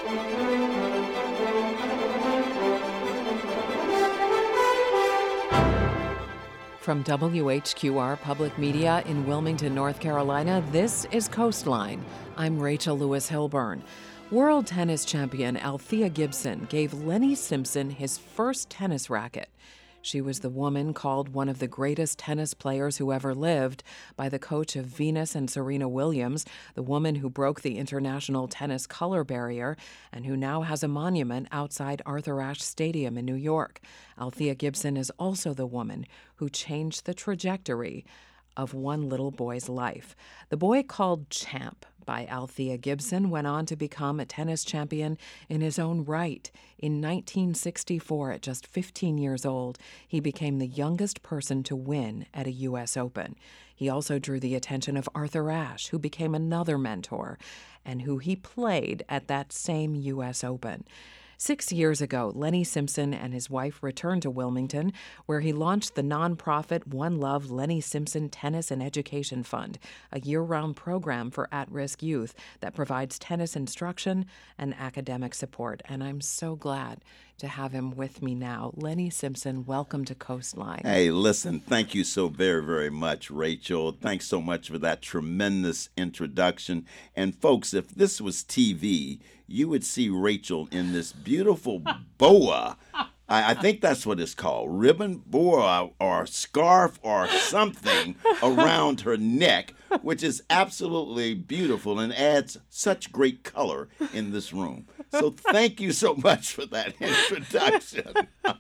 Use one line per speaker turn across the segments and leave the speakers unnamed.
From WHQR Public Media in Wilmington, North Carolina, this is Coastline. I'm Rachel Lewis Hilburn. World tennis champion Althea Gibson gave Lenny Simpson his first tennis racket. She was the woman called one of the greatest tennis players who ever lived by the coach of Venus and Serena Williams, the woman who broke the international tennis color barrier and who now has a monument outside Arthur Ashe Stadium in New York. Althea Gibson is also the woman who changed the trajectory of one little boy's life. The boy called Champ by Althea Gibson went on to become a tennis champion in his own right. In 1964, at just 15 years old, he became the youngest person to win at a U.S. Open. He also drew the attention of Arthur Ashe, who became another mentor, and who he played at that same U.S. Open. 6 years ago, Lenny Simpson and his wife returned to Wilmington, where he launched the nonprofit One Love Lenny Simpson Tennis and Education Fund, a year-round program for at-risk youth that provides tennis instruction and academic support. And I'm so glad to have him with me now. Lenny Simpson, welcome to Coastline.
Hey, listen, thank you so very, very much, Rachel. Thanks so much for that tremendous introduction. And folks, if this was TV, you would see Rachel in this beautiful boa. I think that's what it's called, ribbon boa or scarf or something around her neck, which is absolutely beautiful and adds such great color in this room. So thank you so much for that introduction.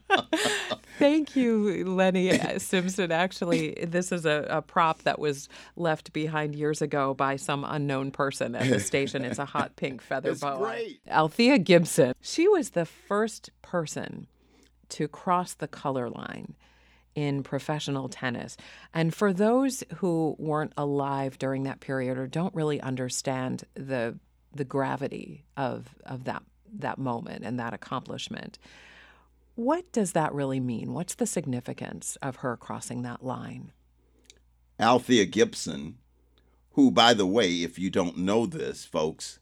Thank you, Lenny Simpson. Actually, this is a prop that was left behind years ago by some unknown person at the station. It's a hot pink feather boa.
Great.
Althea Gibson, she was the first person to cross the color line in professional tennis. And for those who weren't alive during that period or don't really understand the gravity of that moment and that accomplishment, what does that really mean? What's the significance of her crossing that line?
Althea Gibson, who, by the way, if you don't know this, folks,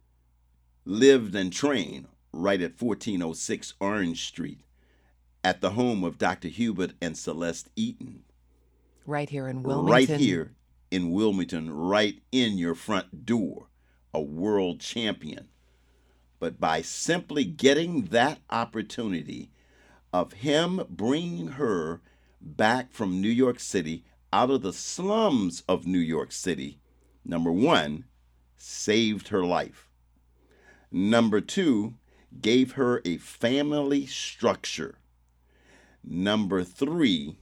lived and trained right at 1406 Orange Street at the home of Dr. Hubert and Celeste Eaton.
Right here in Wilmington.
Right here in Wilmington, right in your front door, a world champion. But by simply getting that opportunity of him bringing her back from New York City, out of the slums of New York City, number one, saved her life. Number two, gave her a family structure. Number three,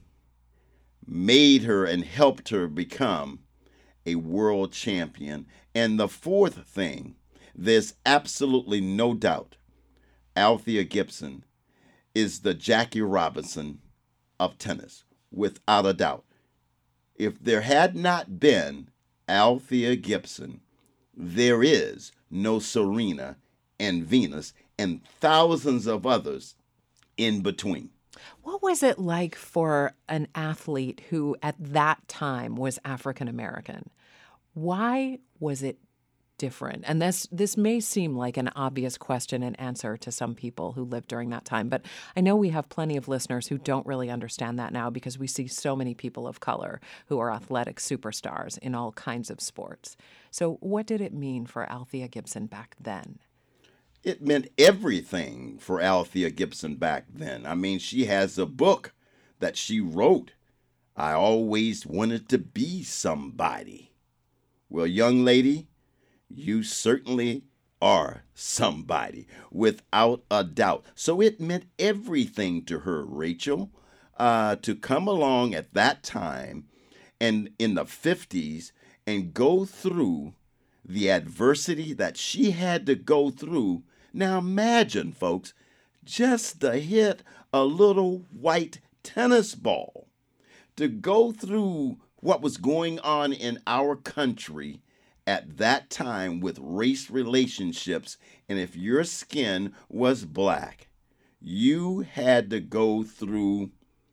made her and helped her become a world champion. And the fourth thing, there's absolutely no doubt, Althea Gibson is the Jackie Robinson of tennis, without a doubt. If there had not been Althea Gibson, there is no Serena and Venus and thousands of others in between.
What was it like for an athlete who at that time was African American? Why was it different? And this may seem like an obvious question and answer to some people who lived during that time, but I know we have plenty of listeners who don't really understand that now because we see so many people of color who are athletic superstars in all kinds of sports. So what did it mean for Althea Gibson back then?
It meant everything for Althea Gibson back then. I mean, she has a book that she wrote, I Always Wanted to Be Somebody. Well, young lady, you certainly are somebody, without a doubt. So it meant everything to her, Rachel, to come along at that time and in the 50s and go through the adversity that she had to go through. Now imagine, folks, just to hit a little white tennis ball, to go through what was going on in our country at that time with race relationships, and if your skin was black, you had to go through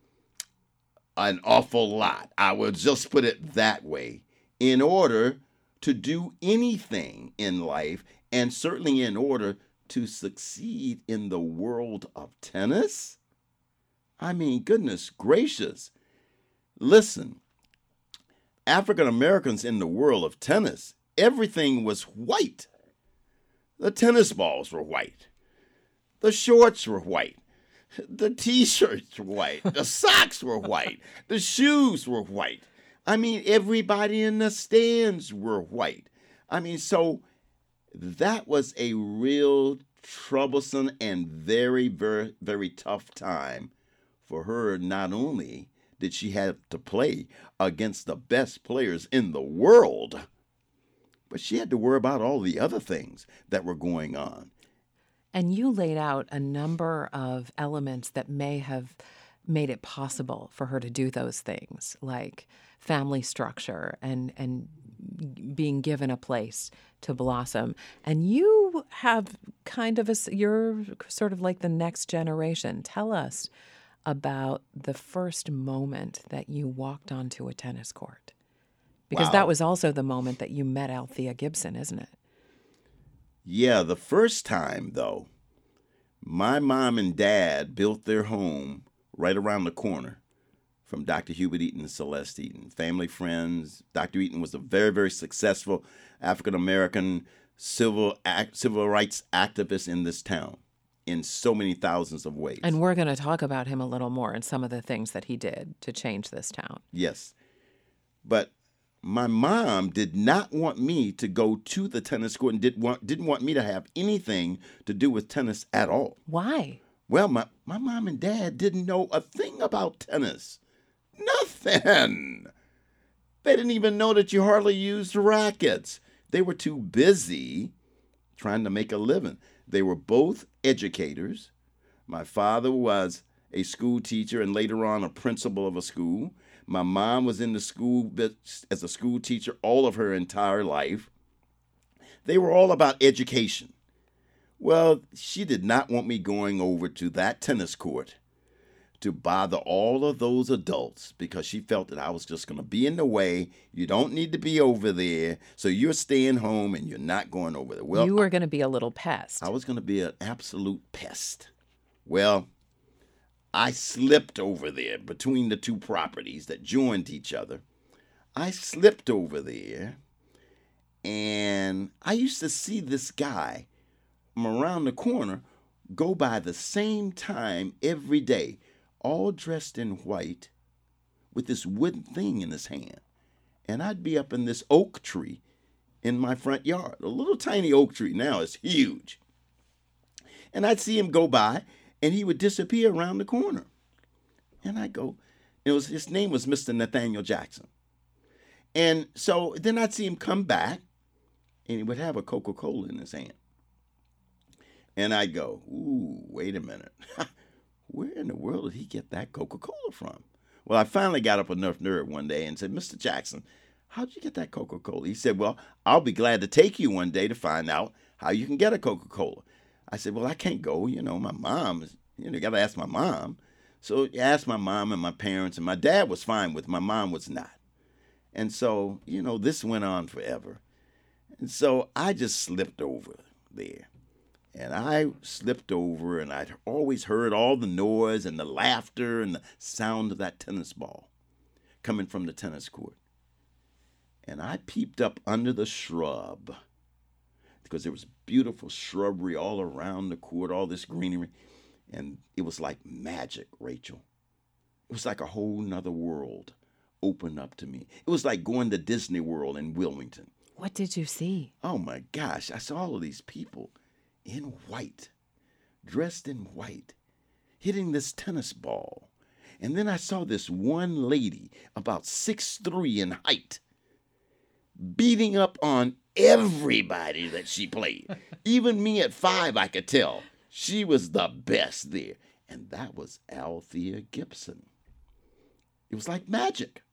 an awful lot. I will just put it that way, in order to do anything in life, and certainly in order to succeed in the world of tennis? I mean, goodness gracious. Listen, African Americans in the world of tennis, everything was white. The tennis balls were white. The shorts were white. The T-shirts were white. The socks were white. The shoes were white. I mean, everybody in the stands were white. I mean, so that was a real troublesome and very, very, very tough time for her. Not only did she have to play against the best players in the world, but she had to worry about all the other things that were going on.
And you laid out a number of elements that may have made it possible for her to do those things, like family structure and being given a place to blossom. And you have kind of you're sort of like the next generation. Tell us about the first moment that you walked onto a tennis court. Because
Wow.
that was also the moment that you met Althea Gibson, isn't it?
Yeah, the first time, though, my mom and dad built their home right around the corner from Dr. Hubert Eaton and Celeste Eaton, family friends. Dr. Eaton was a very, very successful African-American civil rights activist in this town in so many thousands of ways.
And we're going to talk about him a little more and some of the things that he did to change this town.
Yes. But my mom did not want me to go to the tennis court and didn't want me to have anything to do with tennis at all.
Why?
Well, my mom and dad didn't know a thing about tennis. Nothing. They didn't even know that you hardly used rackets. They were too busy trying to make a living. They were both educators. My father was a school teacher and later on a principal of a school. My mom was in the school as a school teacher all of her entire life. They were all about education. Well, she did not want me going over to that tennis court to bother all of those adults because she felt that I was just going to be in the way. You don't need to be over there, so you're staying home and you're not going over there. Well,
you were going to be a little pest.
I was going to be an absolute pest. Well, I slipped over there between the two properties that joined each other. I slipped over there, and I used to see this guy from around the corner go by the same time every day, all dressed in white with this wooden thing in his hand. And I'd be up in this oak tree in my front yard, a little tiny oak tree. Now it's huge. And I'd see him go by, and he would disappear around the corner. And I'd go, his name was Mr. Nathaniel Jackson. And so then I'd see him come back, and he would have a Coca-Cola in his hand. And I'd go, ooh, wait a minute. Where in the world did he get that Coca-Cola from? Well, I finally got up enough nerve one day and said, Mr. Jackson, how'd you get that Coca-Cola? He said, well, I'll be glad to take you one day to find out how you can get a Coca-Cola. I said, well, I can't go. My mom is, you got to ask my mom. So I asked my mom and my parents, and my dad was fine with it. My mom was not. And so, this went on forever. And so I just slipped over there. And I slipped over, and I'd always heard all the noise and the laughter and the sound of that tennis ball coming from the tennis court. And I peeped up under the shrub because there was beautiful shrubbery all around the court, all this greenery. And it was like magic, Rachel. It was like a whole nother world opened up to me. It was like going to Disney World in Wilmington.
What did you see?
Oh, my gosh. I saw all of these people in white, dressed in white, hitting this tennis ball. And then I saw this one lady, about 6'3" in height, beating up on everybody that she played. Even me at 5, I could tell she was the best there. And that was Althea Gibson. It was like magic.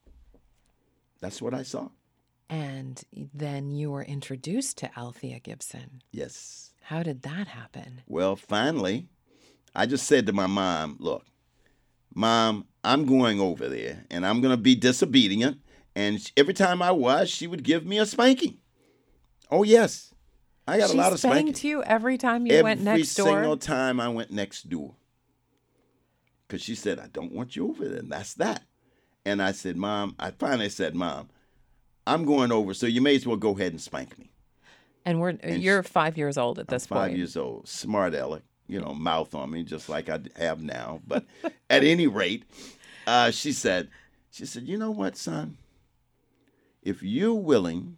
That's what I saw.
And then you were introduced to Althea Gibson.
Yes.
How did that happen?
Well, finally, I just said to my mom, look, Mom, I'm going over there, and I'm going to be disobedient. And every time I was, she would give me a spanking. Oh, yes. I got a lot of spanking.
She spanked you every time you went next door?
Every single time I went next door. Because she said, I don't want you over there, and that's that. And I said, Mom, I finally said, Mom, I'm going over, so you may as well go ahead and spank me.
And you're 5 years old at this point.
5 years old. Smart aleck, mouth on me, just like I have now. But at any rate, she said, you know what, son? If you're willing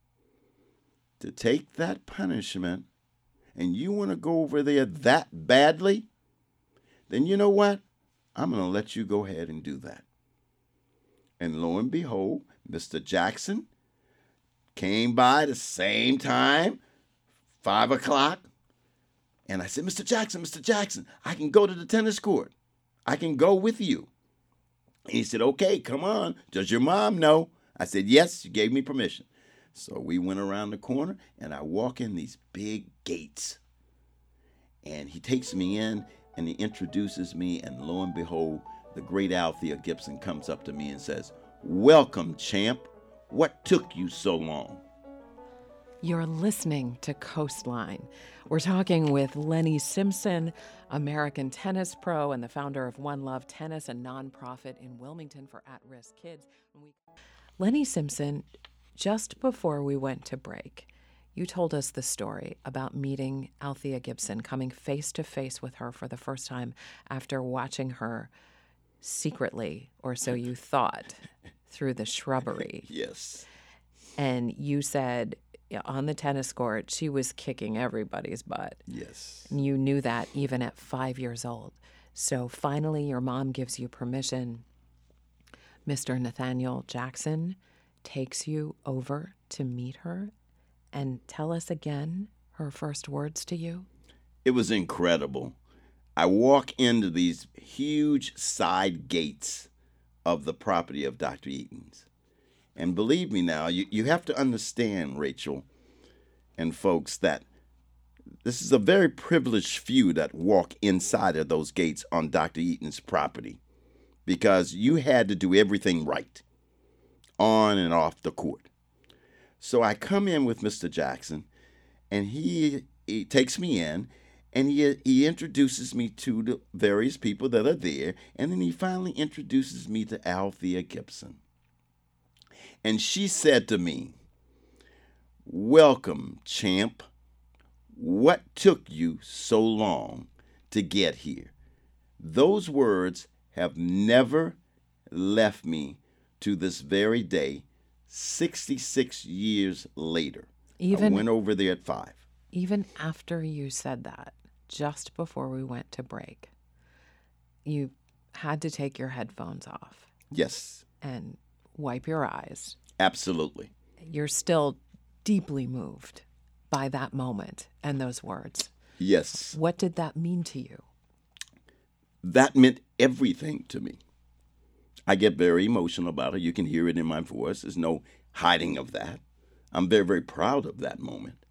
to take that punishment and you want to go over there that badly, then you know what? I'm going to let you go ahead and do that. And lo and behold, Mr. Jackson came by the same time, 5 o'clock. And I said, Mr. Jackson, I can go to the tennis court. I can go with you. And he said, okay, come on. Does your mom know? I said, yes, she gave me permission. So we went around the corner, and I walk in these big gates. And he takes me in, and he introduces me, and lo and behold, the great Althea Gibson comes up to me and says, welcome, champ. What took you so long?
You're listening to Coastline. We're talking with Lenny Simpson, American tennis pro and the founder of One Love Tennis, a nonprofit in Wilmington for at-risk kids. Lenny Simpson, just before we went to break, you told us the story about meeting Althea Gibson, coming face to face with her for the first time after watching her secretly, or so you thought, through the shrubbery.
Yes.
And you said on the tennis court, she was kicking everybody's butt.
Yes.
And you knew that even at 5 years old. So finally, your mom gives you permission. Mr. Nathaniel Jackson takes you over to meet her. And tell us again her first words to you.
It was incredible. I walk into these huge side gates of the property of Dr. Eaton's. And believe me now, you have to understand, Rachel and folks, that this is a very privileged few that walk inside of those gates on Dr. Eaton's property, because you had to do everything right on and off the court. So I come in with Mr. Jackson, and he takes me in, and he introduces me to the various people that are there, and then he finally introduces me to Althea Gibson. And she said to me, welcome, champ. What took you so long to get here? Those words have never left me to this very day, 66 years later. I went over there at 5.
Even after you said that, just before we went to break, you had to take your headphones off.
Yes.
And wipe your eyes.
Absolutely.
You're still deeply moved by that moment and those words.
Yes.
What did that mean to you?
That meant everything to me. I get very emotional about it. You can hear it in my voice. There's no hiding of that. I'm very, very proud of that moment.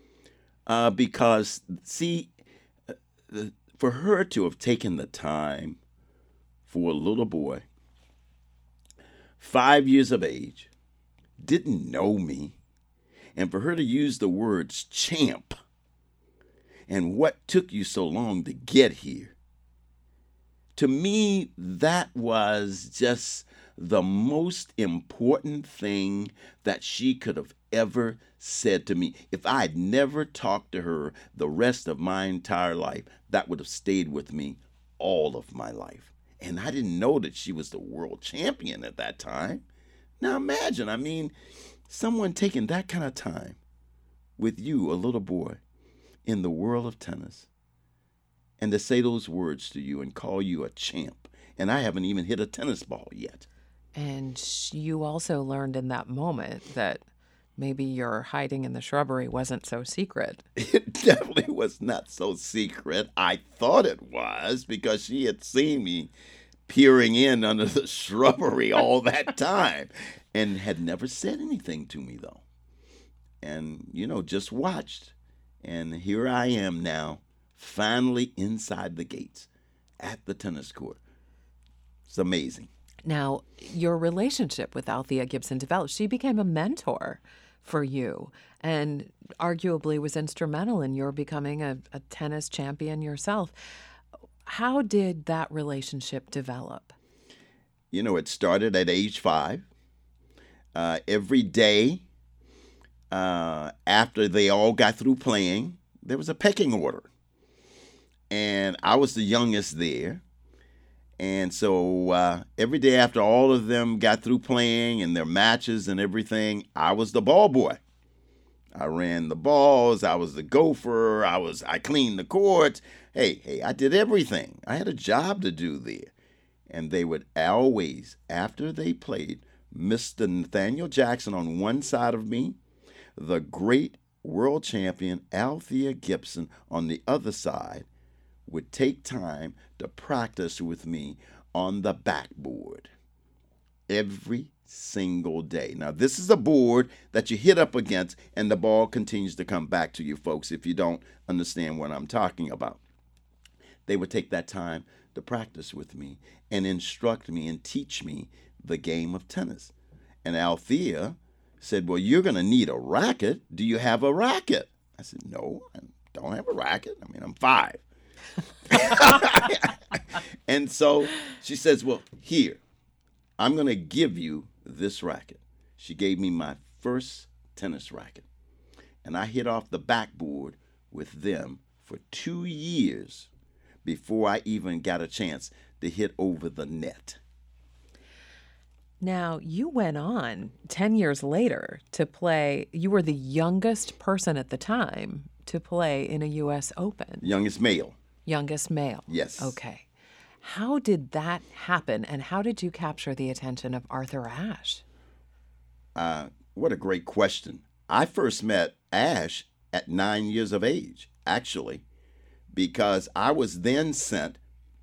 Because, see, for her to have taken the time for a little boy, 5 years of age, didn't know me, and for her to use the words champ and what took you so long to get here, to me, that was just the most important thing that she could have ever said to me. If I had never talked to her the rest of my entire life, that would have stayed with me all of my life. And I didn't know that she was the world champion at that time. Now imagine, someone taking that kind of time with you, a little boy, in the world of tennis, and to say those words to you and call you a champ. And I haven't even hit a tennis ball yet.
And you also learned in that moment that maybe your hiding in the shrubbery wasn't so secret.
It definitely was not so secret. I thought it was, because she had seen me peering in under the shrubbery all that time and had never said anything to me, though. And, just watched. And here I am now, finally inside the gates at the tennis court. It's amazing.
Now, your relationship with Althea Gibson developed. She became a mentor for you and arguably was instrumental in your becoming a tennis champion yourself. How did that relationship develop?
You know, it started at age 5. Every day after they all got through playing, there was a pecking order. And I was the youngest there. And so every day after all of them got through playing and their matches and everything, I was the ball boy. I ran the balls. I was the gopher. I cleaned the courts. Hey, I did everything. I had a job to do there. And they would always, after they played, Mr. Nathaniel Jackson on one side of me, the great world champion Althea Gibson on the other side, would take time to practice with me on the backboard every single day. Now, this is a board that you hit up against, and the ball continues to come back to you, folks, if you don't understand what I'm talking about. They would take that time to practice with me and instruct me and teach me the game of tennis. And Althea said, well, you're going to need a racket. Do you have a racket? I said, no, I don't have a racket. I mean, I'm 5. And so she says, well, here, I'm going to give you this racket. She gave me my first tennis racket. And I hit off the backboard with them for 2 years before I even got a chance to hit over the net.
Now, you went on 10 years later to play. You were the youngest person at the time to play in a U.S. Open.
Youngest male.
Youngest male.
Yes.
Okay. How did that happen, and how did you capture the attention of Arthur Ashe?
What a great question. I first met Ashe at 9 years of age, actually, because I was then sent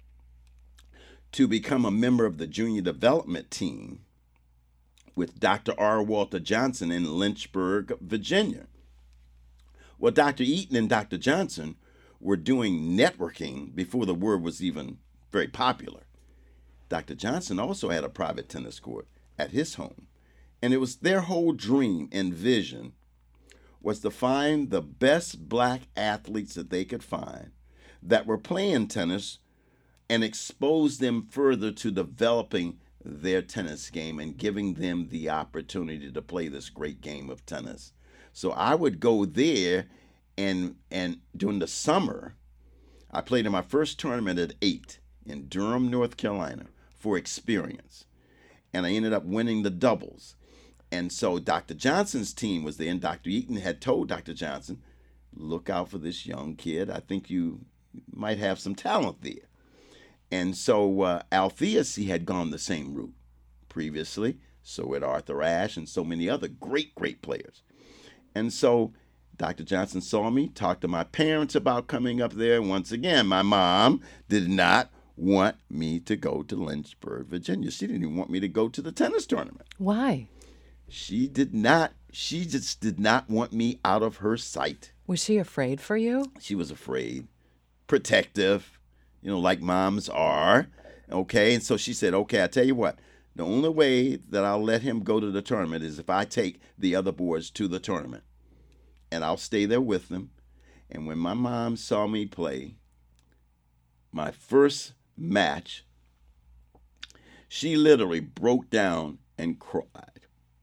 to become a member of the junior development team with Dr. R. Walter Johnson in Lynchburg, Virginia. Well, Dr. Eaton and Dr. Johnson were doing networking before the word was even very popular. Dr. Johnson also had a private tennis court at his home, and it was their whole dream and vision was to find the best black athletes that they could find that were playing tennis and expose them further to developing their tennis game and giving them the opportunity to play this great game of tennis. So I would go there, and during the summer, I played in my first tournament at 8 in Durham, North Carolina for experience. And I ended up winning the doubles. And so Dr. Johnson's team was there, and Dr. Eaton had told Dr. Johnson, look out for this young kid. I think you might have some talent there. And so Althea had gone the same route previously. So had Arthur Ashe and so many other great, great players. And so Dr. Johnson saw me, talked to my parents about coming up there. And once again, my mom did not want me to go to Lynchburg, Virginia. She didn't even want me to go to the tennis tournament.
Why?
She just did not want me out of her sight.
Was she afraid for you?
She was afraid, protective, like moms are. Okay, and so she said, okay, I tell you what, the only way that I'll let him go to the tournament is if I take the other boys to the tournament. And I'll stay there with them. And when my mom saw me play my first match, she literally broke down and cried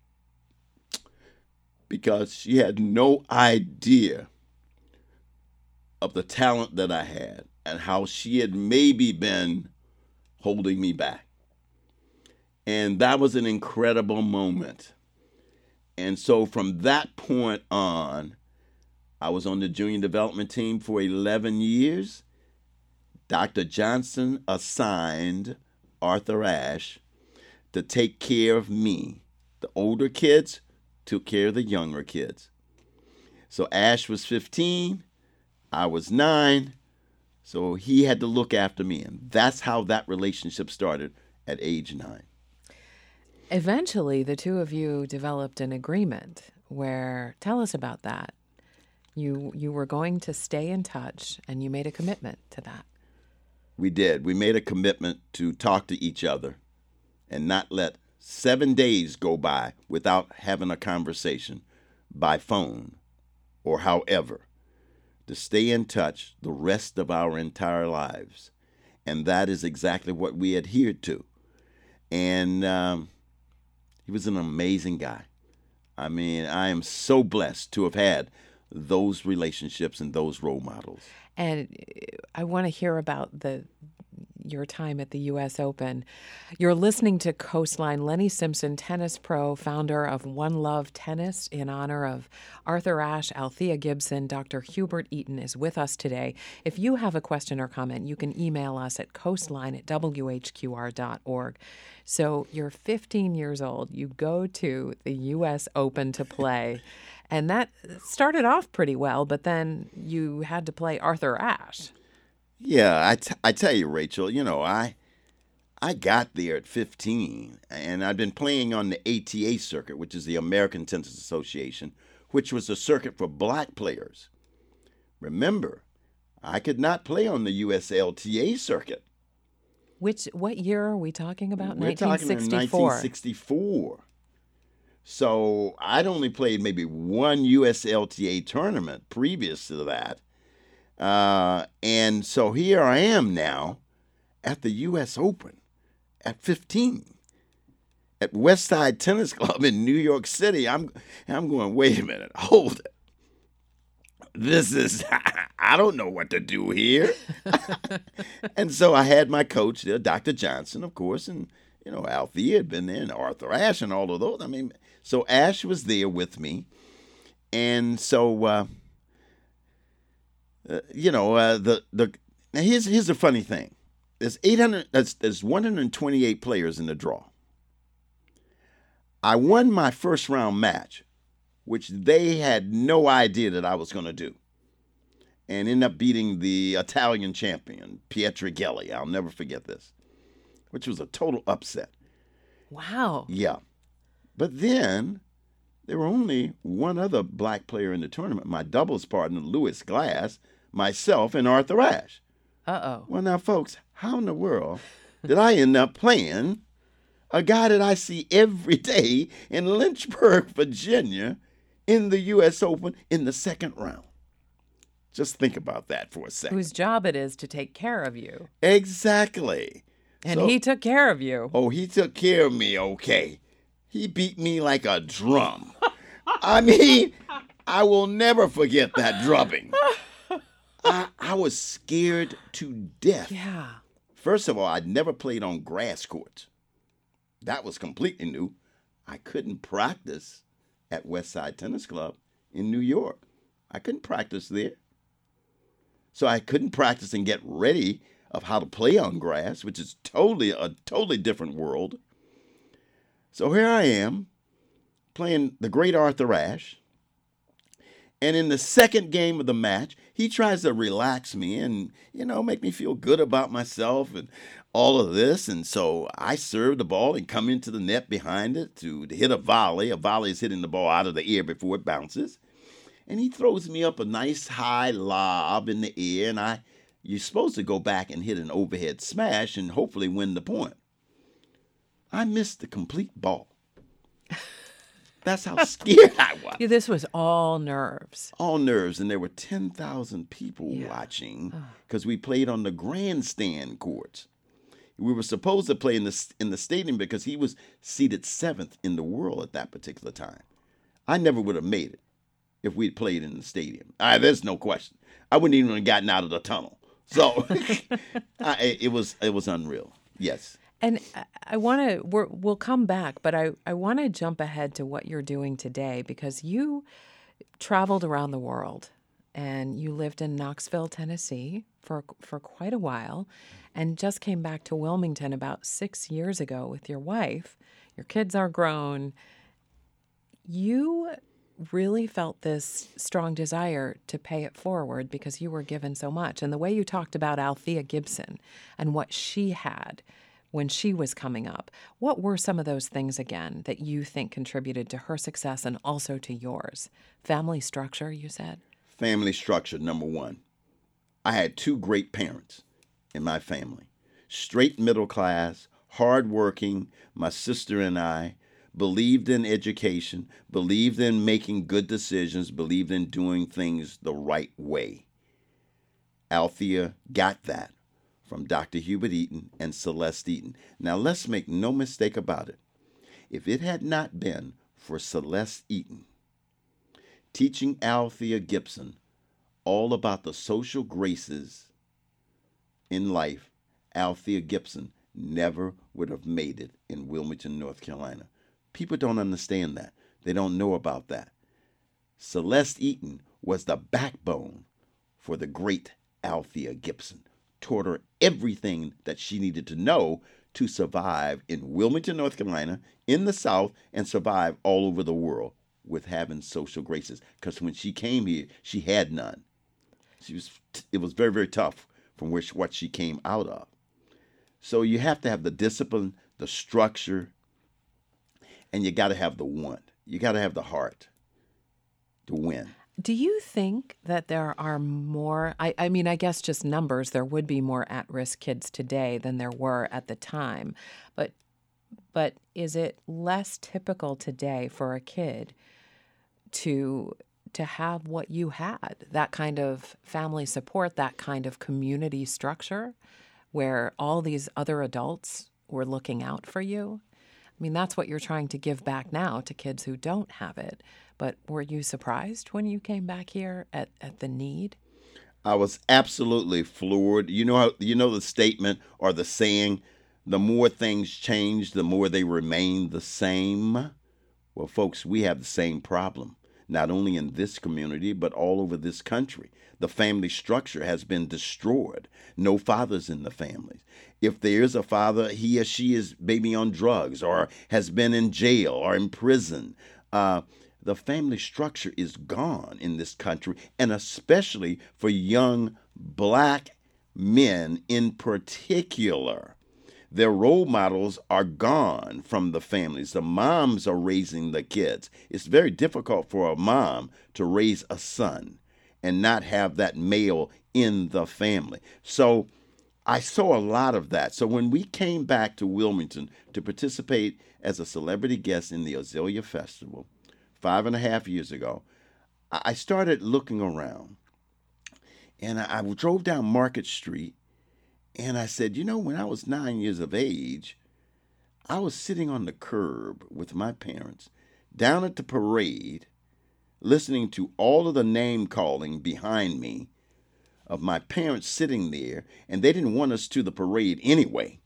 because she had no idea of the talent that I had and how she had maybe been holding me back. And that was an incredible moment. And so from that point on, I was on the junior development team for 11 years. Dr. Johnson assigned Arthur Ashe to take care of me. The older kids took care of the younger kids. So Ashe was 15, I was 9, so he had to look after me. And that's how that relationship started at age 9.
Eventually, the two of you developed an agreement where, tell us about that. You were going to stay in touch, and you made a commitment to that.
We did. We made a commitment to talk to each other and not let 7 days go by without having a conversation. by phone or however to stay in touch the rest of our entire lives. And that is exactly what we adhered to. And he was an amazing guy. I mean, I am so blessed to have had those relationships and those role models.
And I want to hear about your time at the U.S. Open. You're listening to Coastline. Lenny Simpson, tennis pro, founder of One Love Tennis, in honor of Arthur Ashe, Althea Gibson. Dr. Hubert Eaton is with us today. If you have a question or comment, you can email us at coastline@whqr.org. So you're 15 years old. You go to the U.S. Open to play. And that started off pretty well, but then you had to play Arthur Ashe.
Yeah, I tell you, Rachel, I got there at 15, and I'd been playing on the ATA circuit, which is the American Tennis Association, which was a circuit for black players. Remember, I could not play on the USLTA circuit.
What year are we talking about?
We're
1964.
talking 1964. So I'd only played maybe one USLTA tournament previous to that. And so here I am now at the U.S. Open at 15 at Westside Tennis Club in New York City. I'm going, wait a minute, hold it. This is, I don't know what to do here. And so I had my coach there, Dr. Johnson, of course, and, Althea had been there, and Arthur Ashe and all of those. I mean, so Ashe was there with me. And so, now here's the funny thing. There's 128 players in the draw. I won my first round match, which they had no idea that I was going to do, and ended up beating the Italian champion, Pietrangeli. I'll never forget this, which was a total upset.
Wow.
Yeah. But then there were only one other black player in the tournament, my doubles partner, Lewis Glass, myself, and Arthur Ashe.
Uh-oh.
Well, now, folks, how in the world did I end up playing a guy that I see every day in Lynchburg, Virginia, in the U.S. Open in the second round? Just think about that for a second.
Whose job it is to take care of you.
Exactly.
And he took care of you.
Oh, he took care of me, okay. He beat me like a drum. I mean, I will never forget that drubbing. I was scared to death.
Yeah.
First of all, I'd never played on grass courts. That was completely new. I couldn't practice at Westside Tennis Club in New York. I couldn't practice there. So I couldn't practice and get ready of how to play on grass, which is a totally different world. So here I am playing the great Arthur Ashe. And in the second game of the match, he tries to relax me and, make me feel good about myself and all of this. And so I serve the ball and come into the net behind it to hit a volley. A volley is hitting the ball out of the air before it bounces. And he throws me up a nice high lob in the air. And you're supposed to go back and hit an overhead smash and hopefully win the point. I missed the complete ball. That's how scared I was.
Yeah, this was all nerves.
All nerves. And there were 10,000 people watching because we played on the grandstand courts. We were supposed to play in the stadium because he was seated 7th in the world at that particular time. I never would have made it if we'd played in the stadium. There's no question. I wouldn't even have gotten out of the tunnel. So it was unreal. Yes.
And I want to, we'll come back, but I want to jump ahead to what you're doing today, because you traveled around the world and you lived in Knoxville, Tennessee for quite a while, and just came back to Wilmington about 6 years ago with your wife. Your kids are grown. You really felt this strong desire to pay it forward because you were given so much. And the way you talked about Althea Gibson and what she had when she was coming up, what were some of those things again that you think contributed to her success and also to yours? Family structure, you said?
Family structure, number one. I had 2 great parents in my family. Straight middle class, hardworking, my sister and I, believed in education, believed in making good decisions, believed in doing things the right way. Althea got that from Dr. Hubert Eaton and Celeste Eaton. Now, let's make no mistake about it. If it had not been for Celeste Eaton teaching Althea Gibson all about the social graces in life, Althea Gibson never would have made it in Wilmington, North Carolina. People don't understand that. They don't know about that. Celeste Eaton was the backbone for the great Althea Gibson, taught her everything that she needed to know to survive in Wilmington, North Carolina, in the South, and survive all over the world with having social graces. Because when she came here, she had none. It was very, very tough from what she came out of. So you have to have the discipline, the structure, and you got to have the want. You got to have the heart to win.
Do you think that there are more, I mean, I guess just numbers, there would be more at-risk kids today than there were at the time, but is it less typical today for a kid to have what you had, that kind of family support, that kind of community structure where all these other adults were looking out for you? I mean, that's what you're trying to give back now to kids who don't have it. But were you surprised when you came back here at the need?
I was absolutely floored. You know the statement or the saying, the more things change, the more they remain the same. Well, folks, we have the same problem, not only in this community, but all over this country. The family structure has been destroyed. No fathers in the families. If there's a father, he or she is maybe on drugs or has been in jail or in prison. The family structure is gone in this country, and especially for young black men in particular. Their role models are gone from the families. The moms are raising the kids. It's very difficult for a mom to raise a son and not have that male in the family. So I saw a lot of that. So when we came back to Wilmington to participate as a celebrity guest in the Azalea Festival 5.5 years ago, I started looking around, and I drove down Market Street, and I said, when I was 9 years of age, I was sitting on the curb with my parents down at the parade, listening to all of the name calling behind me of my parents sitting there, and they didn't want us to the parade anyway.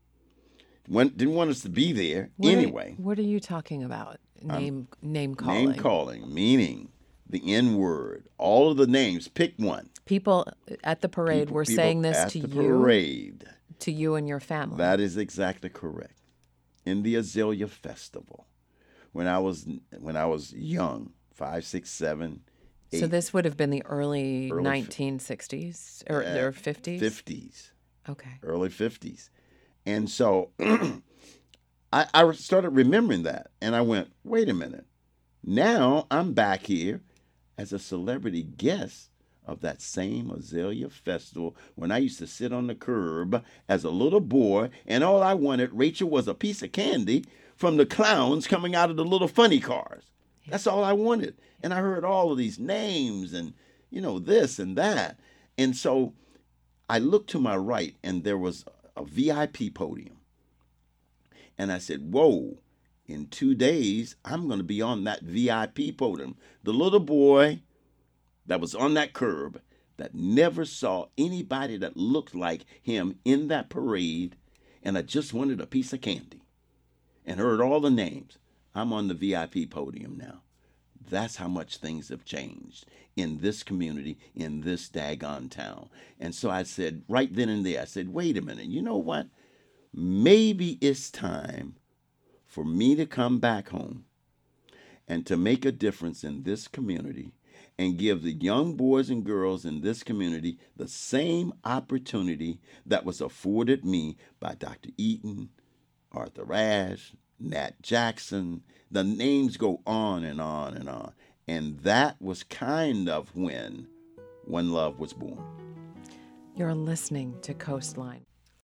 Didn't want us to be there anyway.
What are you talking about? Name calling.
Name calling, meaning the N-word. All of the names. Pick one.
People at the parade were saying this to you. At the parade. To you and your family.
That is exactly correct. In the Azalea Festival, when I was young, 5, 6, 7, 8.
So this would have been the early 1960s or 50s?
50s.
Okay.
Early 50s. And so I started remembering that, and I went, wait a minute. Now I'm back here as a celebrity guest of that same Azalea Festival when I used to sit on the curb as a little boy, and all I wanted, Rachel, was a piece of candy from the clowns coming out of the little funny cars. That's all I wanted. And I heard all of these names and, this and that. And so I looked to my right, and there was a VIP podium. And I said, whoa, in 2 days, I'm going to be on that VIP podium. The little boy that was on that curb that never saw anybody that looked like him in that parade, and I just wanted a piece of candy and heard all the names. I'm on the VIP podium now. That's how much things have changed in this community, in this daggone town. And so I said, right then and there, I said, wait a minute, you know what? Maybe it's time for me to come back home and to make a difference in this community and give the young boys and girls in this community the same opportunity that was afforded me by Dr. Eaton, Arthur Ashe, Nat Jackson. The names go on and on and on. And that was kind of when One Love was born.
You're listening to Coastline.